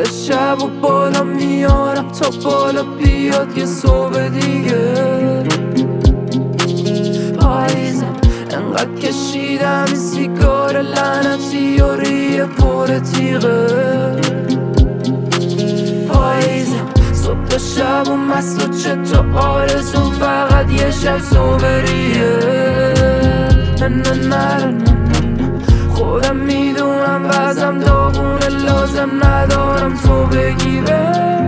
کل شب و بالا میارم تا بالا بیاد یه صبح دیگه. پاییزم انقدر کشیدم این سیگار لعنتی و ریه پر تیغه. پاییزم صبح تا شب و مست و چطور آرزون فقط یه شب صبحیه. نه نه نه نه خودم میدونم وزم داغونه لازم ندارم تو بگیره.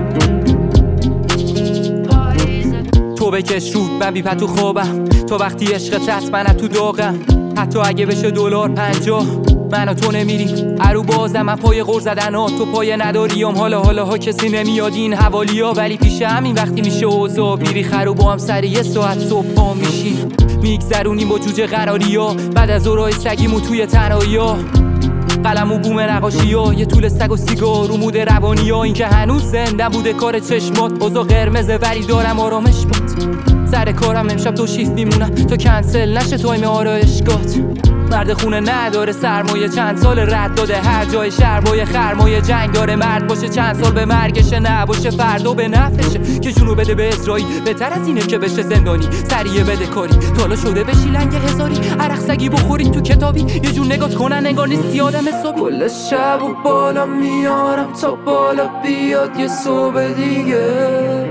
تو بکش رود من بیپت تو خوابم، تو وقتی عشقت هست من تو داغم. حتی اگه بشه $50 من و تو نمیریم ارو بازم. من پای غور زدن ها تو پای نداریم. حالا کسی نمیاد این حوالی ها، ولی پیش همین وقتی میشه اوضاع بیری خرو با هم سر یه ساعت صبح پا میشیم میگذرونیم با جوجه قراری ها. بعد از اورای سگیمو توی تنهایی ها، قلم و بوم نقاشی ها، یه طول سگ و سیگار و مود روانی ها. این که هنوز زنده بوده کار چشمات، اوضاع قرمزه ولی دارم آرامش بات. سر کارم امشب 2 شیفت میمونم تا کنسل نشه تایم آرایشگات. مرد خونه نداره سرمایه، چند سال رد داده هر جای شهر با یه خرمایه. جنگ داره مرد باشه چند سال به مرگشه، نباشه فردا به نفشه. که جونو بده به اسرائیل بهتر از اینه که بشه زندانی. سریع بده کاری تالا شده بشی لنگ هزاری. عرق سگی بخورید تو کتابی یه جون نگات کنن انگار نیستی آدم حسابی. کل شب و بالا میارم تا بالا بیاد یه صبح دیگه.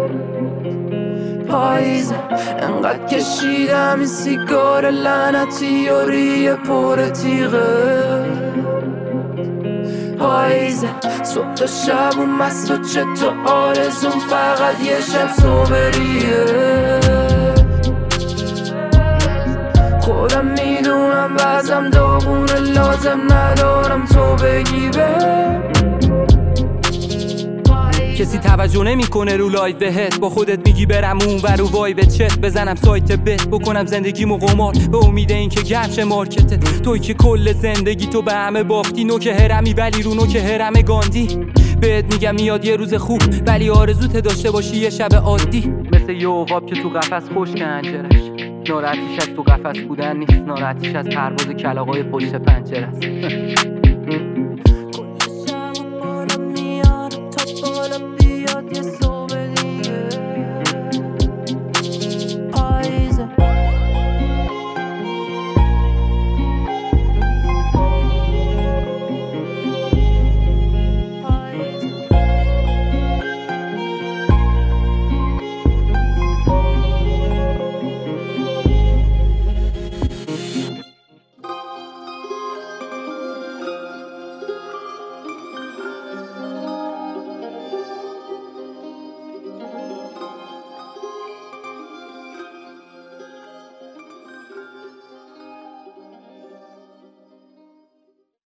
پاییزم انقدر کشیدم این سیگار لعنتی و ریه پر تیغه. پاییزم صبح تا شب و مست و چطور آرزون فقط یه شب صبحیه. خودم میدونم وزم داغونه لازم ندارم تو بگی کسی توجه نمیکنه رو لایو بهت، با خودت میگی برم اون و رو وای به چت بزنم سایت بت بکنم زندگیمو قمار به امید این که گرچه مارکتت. توی که کل زندگی تو به همه باختی، نوک هرمی ولی رو نوک هرم گاندی. بهت میگم میاد یه روز خوب ولی آرزوت داشته باشی یه شب عادی. مثل یه عقاب که تو قفس خشک انجرش، ناراحتیش از تو قفس بودن نیست، ناراحتیش از پرواز کلاغای پشت پنجره است. کل شب و بالا میارم تا بالا بیاد یه